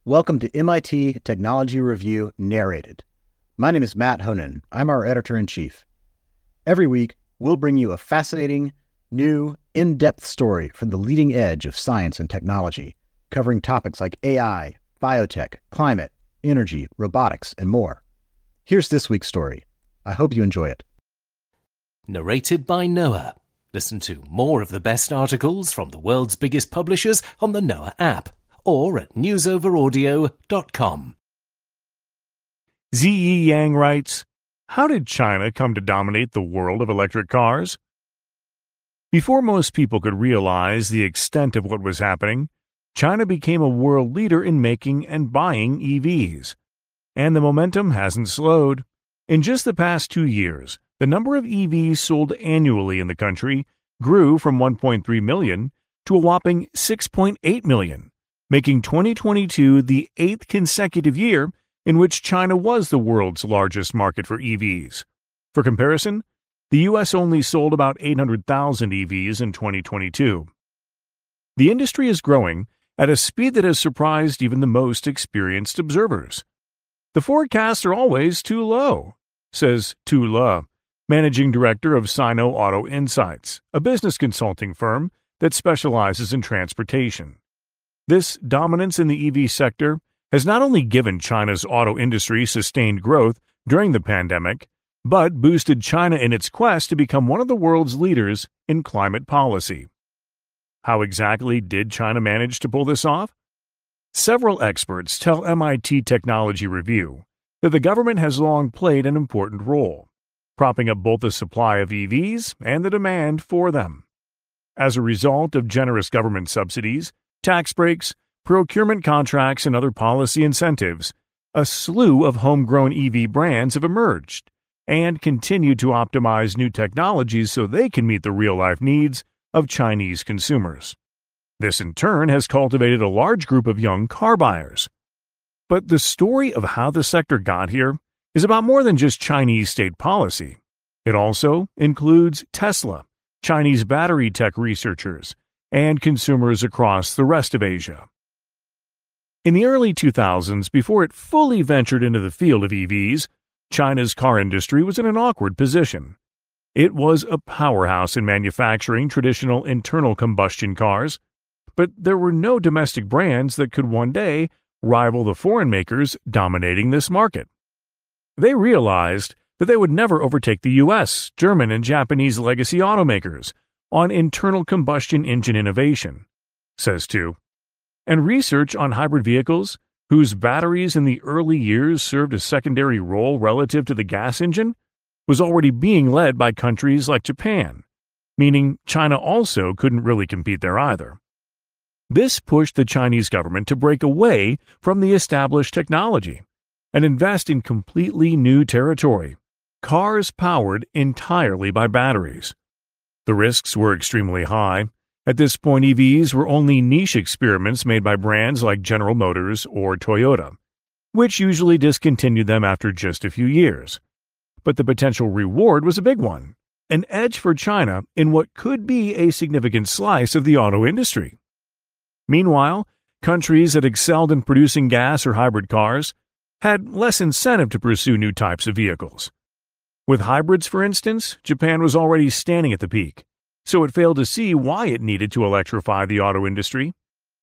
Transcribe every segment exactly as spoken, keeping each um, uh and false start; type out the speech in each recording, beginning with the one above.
Welcome to M I T Technology Review Narrated. My name is Matt Honan. I'm our editor-in-chief. Every week, we'll bring you a fascinating, new, in-depth story from the leading edge of science and technology, covering topics like A I, biotech, climate, energy, robotics, and more. Here's this week's story. I hope you enjoy it. Narrated by Noah. Listen to more of the best articles from the world's biggest publishers on the Noah app or at news over audio dot com. Ziyi Yang writes, "How did China come to dominate the world of electric cars?" Before most people could realize the extent of what was happening, China became a world leader in making and buying E Vs. And the momentum hasn't slowed. In just the past two years, the number of E Vs sold annually in the country grew from one point three million to a whopping six point eight million, making twenty twenty-two the eighth consecutive year in which China was the world's largest market for E Vs. For comparison, the U S only sold about eight hundred thousand E Vs in twenty twenty-two. The industry is growing at a speed that has surprised even the most experienced observers. "The forecasts are always too low," says Tu Le, managing director of Sino Auto Insights, a business consulting firm that specializes in transportation. This dominance in the E V sector has not only given China's auto industry sustained growth during the pandemic, but boosted China in its quest to become one of the world's leaders in climate policy. How exactly did China manage to pull this off? Several experts tell M I T Technology Review that the government has long played an important role, propping up both the supply of E Vs and the demand for them. As a result of generous government subsidies, tax breaks, procurement contracts, and other policy incentives, a slew of homegrown E V brands have emerged and continue to optimize new technologies so they can meet the real-life needs of Chinese consumers. This in turn has cultivated a large group of young car buyers. But the story of how the sector got here is about more than just Chinese state policy. It also includes Tesla, Chinese battery tech researchers, and consumers across the rest of Asia. In the early two thousands, before it fully ventured into the field of E Vs, China's car industry was in an awkward position. It was a powerhouse in manufacturing traditional internal combustion cars, but there were no domestic brands that could one day rival the foreign makers dominating this market. They realized that they would never overtake the U S, German, and Japanese legacy automakers on internal combustion engine innovation, says Tu. And research on hybrid vehicles, whose batteries in the early years served a secondary role relative to the gas engine, was already being led by countries like Japan, meaning China also couldn't really compete there either. This pushed the Chinese government to break away from the established technology and invest in completely new territory, cars powered entirely by batteries. The risks were extremely high. At this point, E Vs were only niche experiments made by brands like General Motors or Toyota, which usually discontinued them after just a few years. But the potential reward was a big one, an edge for China in what could be a significant slice of the auto industry. Meanwhile, countries that excelled in producing gas or hybrid cars had less incentive to pursue new types of vehicles. With hybrids, for instance, Japan was already standing at the peak, so it failed to see why it needed to electrify the auto industry.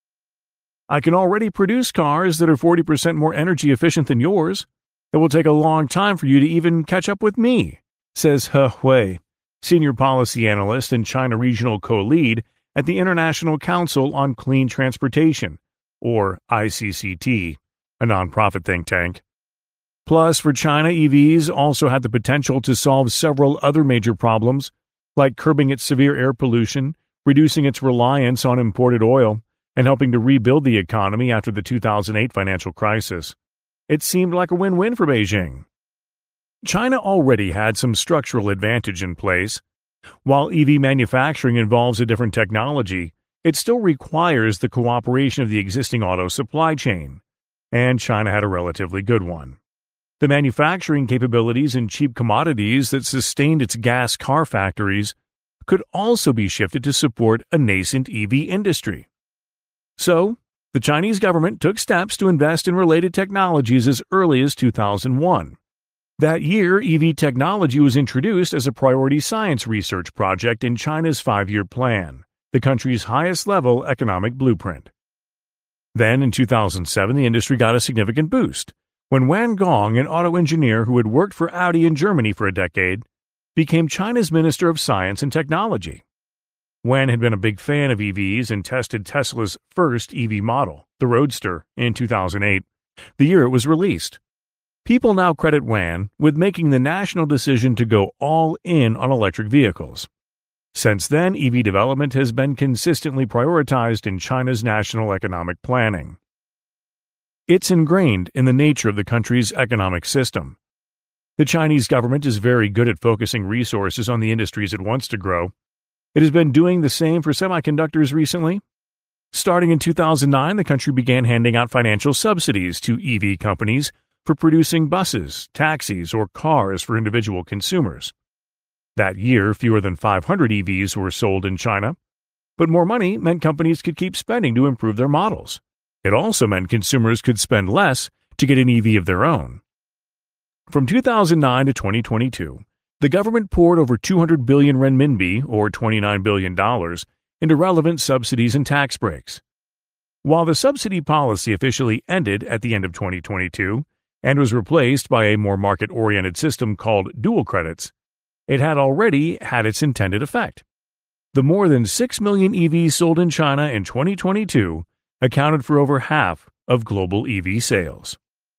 "I can already produce cars that are forty percent more energy efficient than yours. It will take a long time for you to even catch up with me," says He Hui, senior policy analyst and China regional co-lead at the International Council on Clean Transportation, or I C C T, a nonprofit think tank. Plus, for China, E Vs also had the potential to solve several other major problems, like curbing its severe air pollution, reducing its reliance on imported oil, and helping to rebuild the economy after the two thousand eight financial crisis. It seemed like a win-win for Beijing. China already had some structural advantage in place. While E V manufacturing involves a different technology, it still requires the cooperation of the existing auto supply chain, and China had a relatively good one. The manufacturing capabilities and cheap commodities that sustained its gas car factories could also be shifted to support a nascent E V industry. So, The Chinese government took steps to invest in related technologies as early as two thousand one. That year, E V technology was introduced as a priority science research project in China's five-year plan, the country's highest-level economic blueprint. Then, in two thousand seven, the industry got a significant boost when Wan Gong, an auto engineer who had worked for Audi in Germany for a decade, became China's Minister of Science and Technology. Wan had been a big fan of E Vs and tested Tesla's first E V model, the Roadster, in two thousand eight, the year it was released. People now credit Wan with making the national decision to go all in on electric vehicles. Since then, E V development has been consistently prioritized in China's national economic planning. It's ingrained in the nature of the country's economic system. The Chinese government is very good at focusing resources on the industries it wants to grow. It has been doing the same for semiconductors recently. Starting in two thousand nine, the country began handing out financial subsidies to E V companies for producing buses, taxis, or cars for individual consumers. That year, fewer than five hundred E Vs were sold in China, but more money meant companies could keep spending to improve their models. It also meant consumers could spend less to get an E V of their own. From two thousand nine to twenty twenty-two, the government poured over two hundred billion renminbi, or twenty-nine billion dollars, into relevant subsidies and tax breaks. While the subsidy policy officially ended at the end of twenty twenty-two and was replaced by a more market-oriented system called dual credits, it had already had its intended effect. The more than six million E Vs sold in China in twenty twenty-two accounted for over half of global E V sales.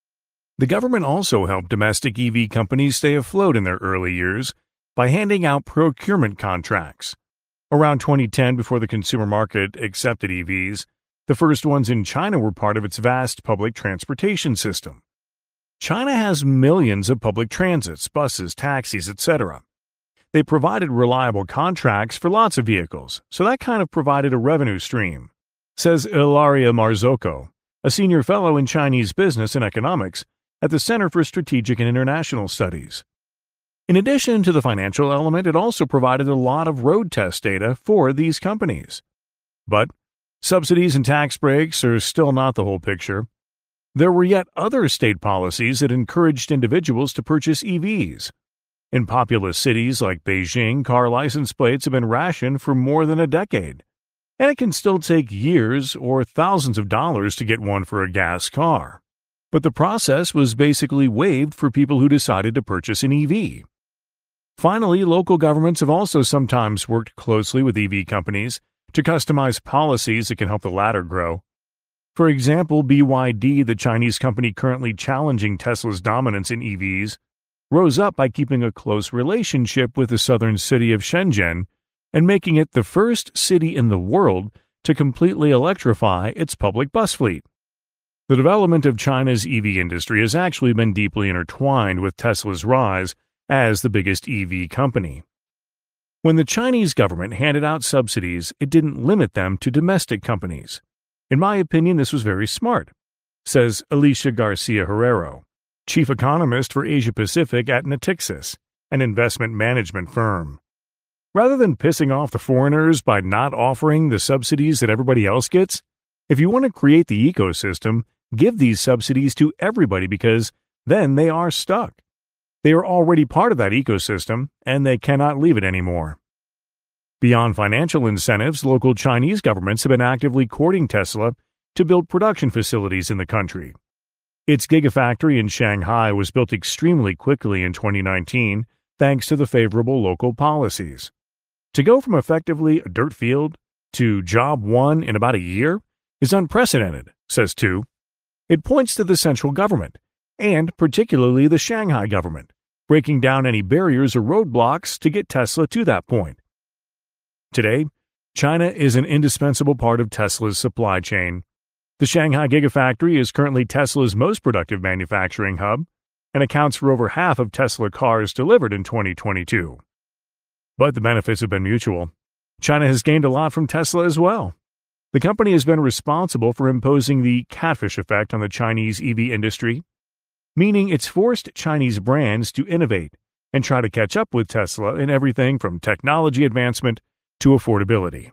The government also helped domestic E V companies stay afloat in their early years by handing out procurement contracts. Around twenty ten, before the consumer market accepted E Vs, the first ones in China were part of its vast public transportation system. China has millions of public transits, buses, taxis, et cetera. They provided reliable contracts for lots of vehicles, so that kind of provided a revenue stream, says Ilaria Marzocco, a senior fellow in Chinese business and economics at the Center for Strategic and International Studies. In addition to the financial element, it also provided a lot of road test data for these companies. But subsidies and tax breaks are still not the whole picture. There were yet other state policies that encouraged individuals to purchase E Vs. In populous cities like Beijing, car license plates have been rationed for more than a decade, and it can still take years or thousands of dollars to get one for a gas car. But the process was basically waived for people who decided to purchase an E V. Finally, local governments have also sometimes worked closely with E V companies to customize policies that can help the latter grow. For example, B Y D, the Chinese company currently challenging Tesla's dominance in E Vs, rose up by keeping a close relationship with the southern city of Shenzhen and making it the first city in the world to completely electrify its public bus fleet. The development of China's E V industry has actually been deeply intertwined with Tesla's rise as the biggest E V company. When the Chinese government handed out subsidies, it didn't limit them to domestic companies. In my opinion, this was very smart, says Alicia Garcia Herrero, chief economist for Asia Pacific at Natixis, an investment management firm. Rather than pissing off the foreigners by not offering the subsidies that everybody else gets, if you want to create the ecosystem, give these subsidies to everybody because then they are stuck. They are already part of that ecosystem, and they cannot leave it anymore. Beyond financial incentives, local Chinese governments have been actively courting Tesla to build production facilities in the country. Its Gigafactory in Shanghai was built extremely quickly in twenty nineteen thanks to the favorable local policies. To go from effectively a dirt field to job one in about a year is unprecedented, says Tu. It points to the central government, and particularly the Shanghai government, breaking down any barriers or roadblocks to get Tesla to that point. Today, China is an indispensable part of Tesla's supply chain. The Shanghai Gigafactory is currently Tesla's most productive manufacturing hub and accounts for over half of Tesla cars delivered in twenty twenty-two. But the benefits have been mutual. China has gained a lot from Tesla as well. The company has been responsible for imposing the catfish effect on the Chinese E V industry, meaning it's forced Chinese brands to innovate and try to catch up with Tesla in everything from technology advancement to affordability.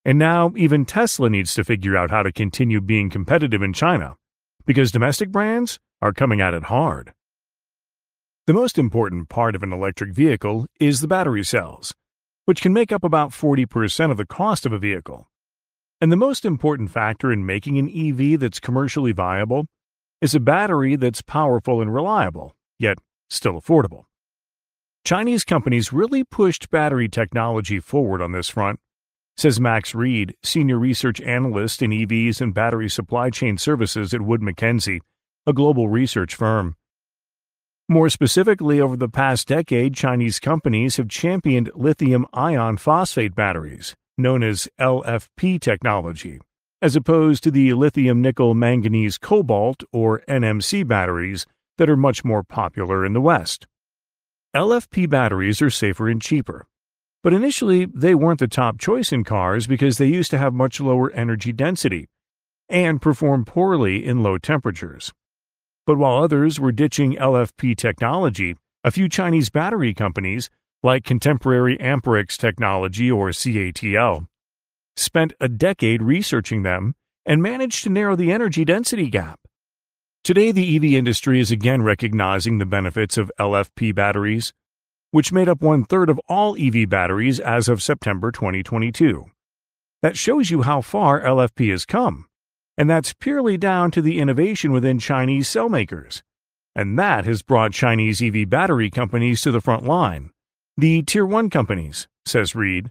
And now even Tesla needs to figure out how to continue being competitive in China, because domestic brands are coming at it hard. The most important part of an electric vehicle is the battery cells, which can make up about forty percent of the cost of a vehicle. And the most important factor in making an E V that's commercially viable is a battery that's powerful and reliable, yet still affordable. Chinese companies really pushed battery technology forward on this front, says Max Reed, Senior Research Analyst in E Vs and Battery Supply Chain Services at Wood Mackenzie, a global research firm. More specifically, over the past decade, Chinese companies have championed lithium iron phosphate batteries, known as L F P technology, as opposed to the lithium nickel manganese cobalt or N M C batteries that are much more popular in the West. L F P batteries are safer and cheaper, but initially they weren't the top choice in cars because they used to have much lower energy density and perform poorly in low temperatures. But while others were ditching L F P technology, a few Chinese battery companies, like Contemporary Amperex Technology or C A T L, spent a decade researching them and managed to narrow the energy density gap. Today, the E V industry is again recognizing the benefits of L F P batteries, which made up one-third of all E V batteries as of September twenty twenty-two. That shows you how far L F P has come, and that's purely down to the innovation within Chinese cell makers. And that has brought Chinese E V battery companies to the front line, the Tier one companies, says Reed.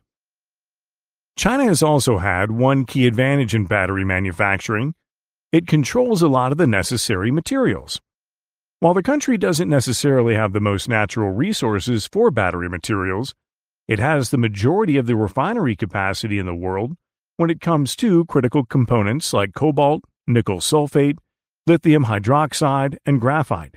China has also had one key advantage in battery manufacturing. It controls a lot of the necessary materials. While the country doesn't necessarily have the most natural resources for battery materials, it has the majority of the refinery capacity in the world when it comes to critical components like cobalt, nickel sulfate, lithium hydroxide, and graphite.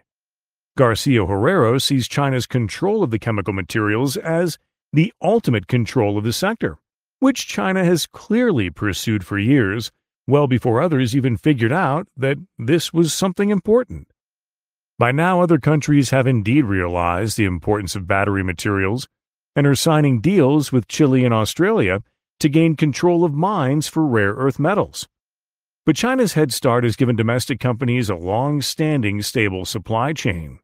Garcia Herrero sees China's control of the chemical materials as the ultimate control of the sector, which China has clearly pursued for years, well before others even figured out that this was something important. By now, other countries have indeed realized the importance of battery materials and are signing deals with Chile and Australia to gain control of mines for rare earth metals. But China's head start has given domestic companies a long-standing, stable supply chain.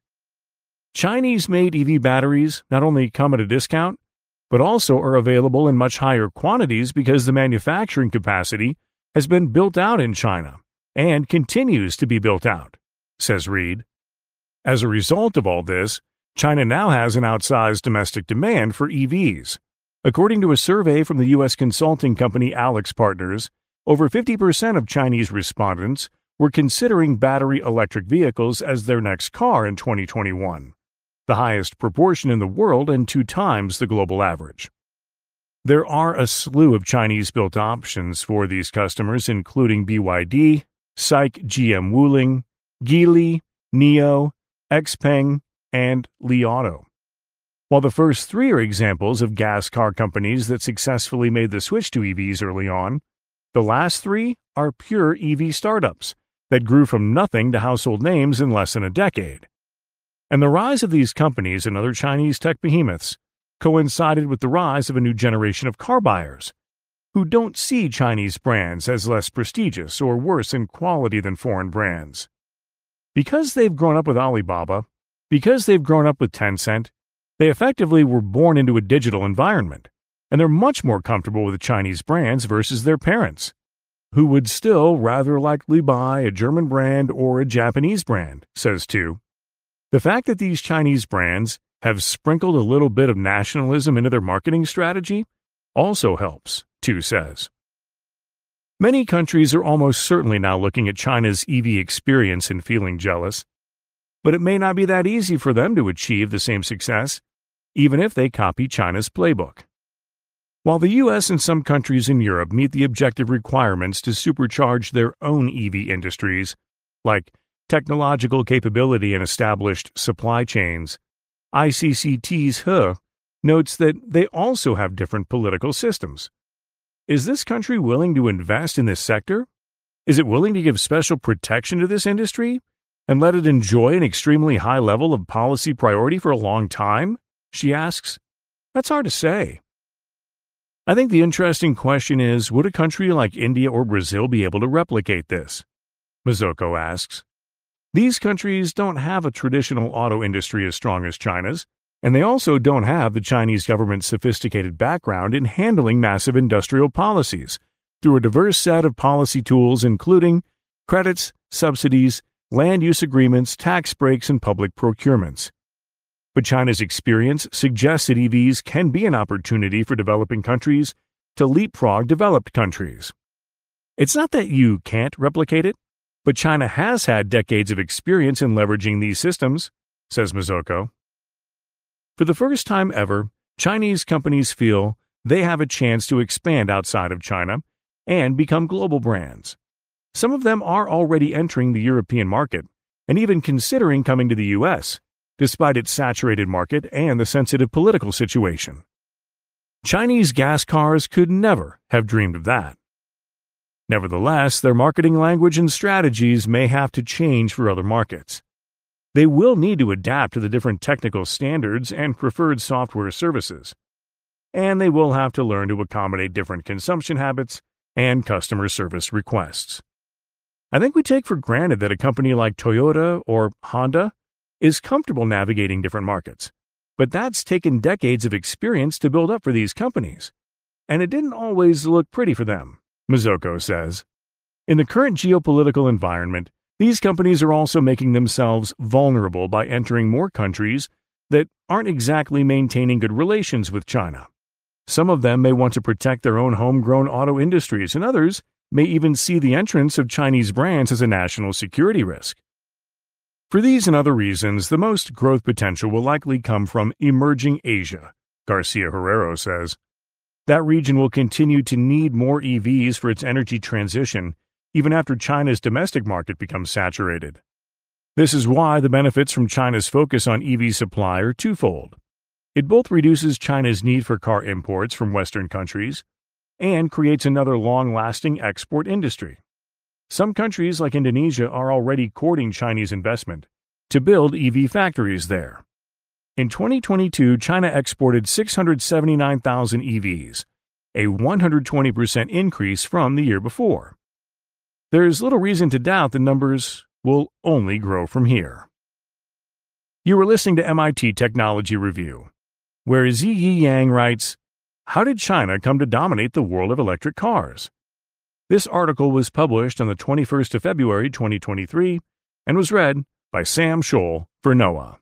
Chinese-made E V batteries not only come at a discount, but also are available in much higher quantities because the manufacturing capacity has been built out in China and continues to be built out, says Reed. As a result of all this, China now has an outsized domestic demand for E Vs. According to a survey from the U S consulting company AlixPartners, over fifty percent of Chinese respondents were considering battery electric vehicles as their next car in twenty twenty-one, the highest proportion in the world and two times the global average. There are a slew of Chinese-built options for these customers, including B Y D, SAIC G M Wuling, Geely, NIO, XPeng, and Li Auto. While the first three are examples of gas car companies that successfully made the switch to E Vs early on, the last three are pure E V startups that grew from nothing to household names in less than a decade. And the rise of these companies and other Chinese tech behemoths coincided with the rise of a new generation of car buyers who don't see Chinese brands as less prestigious or worse in quality than foreign brands. Because they've grown up with Alibaba, because they've grown up with Tencent, they effectively were born into a digital environment, and they're much more comfortable with Chinese brands versus their parents, who would still rather likely buy a German brand or a Japanese brand, says Tu. The fact that these Chinese brands have sprinkled a little bit of nationalism into their marketing strategy also helps, Tu says. Many countries are almost certainly now looking at China's E V experience and feeling jealous, but it may not be that easy for them to achieve the same success, even if they copy China's playbook. While the U S and some countries in Europe meet the objective requirements to supercharge their own E V industries, like technological capability and established supply chains, I C C T's He notes that they also have different political systems. Is this country willing to invest in this sector? Is it willing to give special protection to this industry and let it enjoy an extremely high level of policy priority for a long time? She asks. That's hard to say. I think the interesting question is, would a country like India or Brazil be able to replicate this? Mazzucco asks. These countries don't have a traditional auto industry as strong as China's, and they also don't have the Chinese government's sophisticated background in handling massive industrial policies through a diverse set of policy tools including credits, subsidies, land use agreements, tax breaks, and public procurements. But China's experience suggests that E Vs can be an opportunity for developing countries to leapfrog developed countries. It's not that you can't replicate it, but China has had decades of experience in leveraging these systems, says Mazzucco. For the first time ever, Chinese companies feel they have a chance to expand outside of China and become global brands. Some of them are already entering the European market and even considering coming to the U S, despite its saturated market and the sensitive political situation. Chinese gas cars could never have dreamed of that. Nevertheless, their marketing language and strategies may have to change for other markets. They will need to adapt to the different technical standards and preferred software services, and they will have to learn to accommodate different consumption habits and customer service requests. I think we take for granted that a company like Toyota or Honda is comfortable navigating different markets, but that's taken decades of experience to build up for these companies, and it didn't always look pretty for them, Mazzucco says. In the current geopolitical environment, these companies are also making themselves vulnerable by entering more countries that aren't exactly maintaining good relations with China. Some of them may want to protect their own homegrown auto industries, and others may even see the entrance of Chinese brands as a national security risk. For these and other reasons, the most growth potential will likely come from emerging Asia, Garcia Herrero says. That region will continue to need more E Vs for its energy transition, even after China's domestic market becomes saturated. This is why the benefits from China's focus on E V supply are twofold. It both reduces China's need for car imports from Western countries and creates another long-lasting export industry. Some countries like Indonesia are already courting Chinese investment to build E V factories there. In twenty twenty-two, China exported six hundred seventy-nine thousand E Vs, a one hundred twenty percent increase from the year before. There's little reason to doubt the numbers will only grow from here. You were listening to M I T Technology Review, where Ziyi Yang writes, "How did China come to dominate the world of electric cars?" This article was published on the twenty-first of February twenty twenty-three and was read by Sam Scholl for NOAA.